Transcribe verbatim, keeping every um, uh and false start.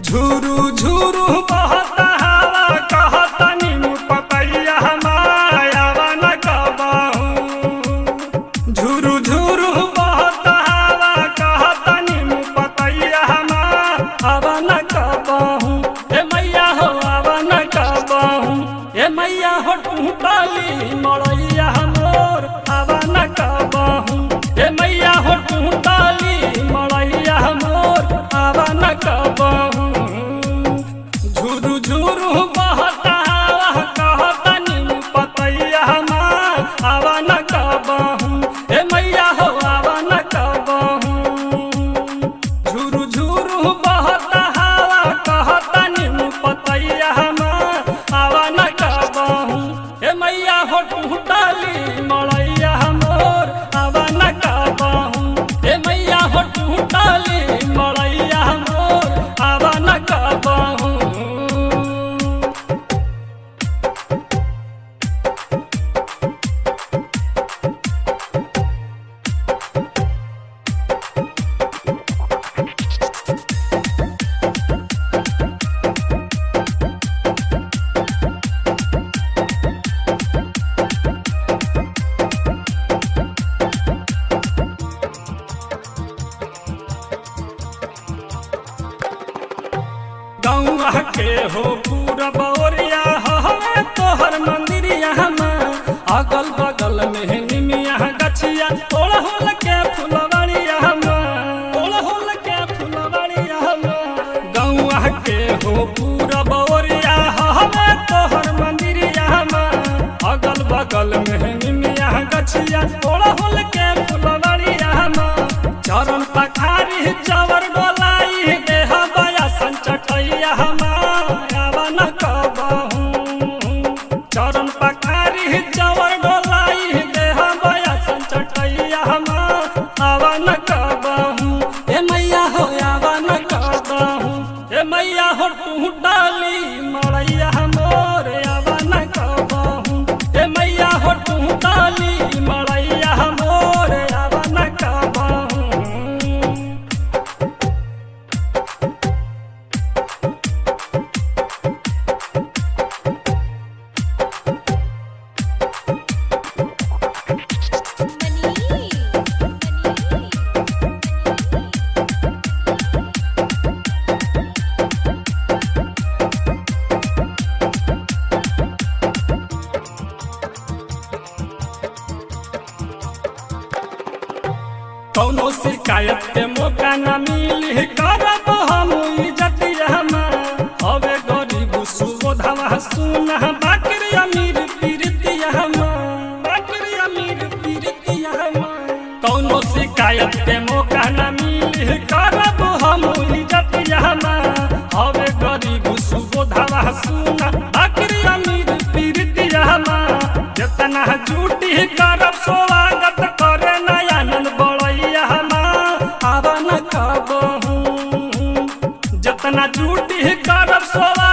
झुरु झुरु बहता हवा कहता नीमू पतैया हमारा न कबहू। झुरु झुरु बहता हवा कहता नीमू पतैया हमारा न कबहू। ए मैया हो आवा न कबहू। ए मैया हो टूटली मड़ैया मोर आवा न कबहू। ए मैया हो टूटली मड़ैया मोर आवा न कबहू। झुरु झुरु बहता हवा कहता नीमू पतैया हमार आवा न कबहू। ए मैया हो आवा न कबहू। झुरु झुरु बहता हवा कहता नीमू पतैया हमार आवा न कबहू। ए मैया हो टूटली मड़ैया मोर आवा न कबहू। ए मैया हो टूटली मड़ैया मोर आवा न कबहू। गौआ के हो पूरा बौरिया हवे तोहर मंदिरिया अगल बगल में निमिया गछिया ओढ़ के फुलवरिया ओढ़ के फुलवरिया गौआ के हो पूरा बौरिया हवे तोहर मंदिरिया अगल बगल में निमिया गछिया ओढ़ के फुलवरिया चरण पखारी चवर डोलाई देह बया संचटैया हमारा न कबहू। चरण पखारी चवर डोलाई देह बया संचटैया हमारा न कबहू। ए मैया हो आवा न कबहू। ए मैया हो टूटली मड़ैया मोर आवा न कबहू। ए मैया हो टूटली मड़ैया मोर आवा न कबहू। कौनो शिकायत के मौका न मिली करब हम इज्जतिया हवे गरीब सुबोधवा सुना बाकरी अमीर पीरतिया बाकरी अमीर पीरतिया कौनो शिकायत के मौका न मिली करब हम इज्जतिया हवे गरीब सुबोधवा सुना बाकरी अमीर पीरतिया जितना झूठी करब स्वागत करे नयानंद बड़ैया आवा न कबहू। जितना झूठी करब स्वागत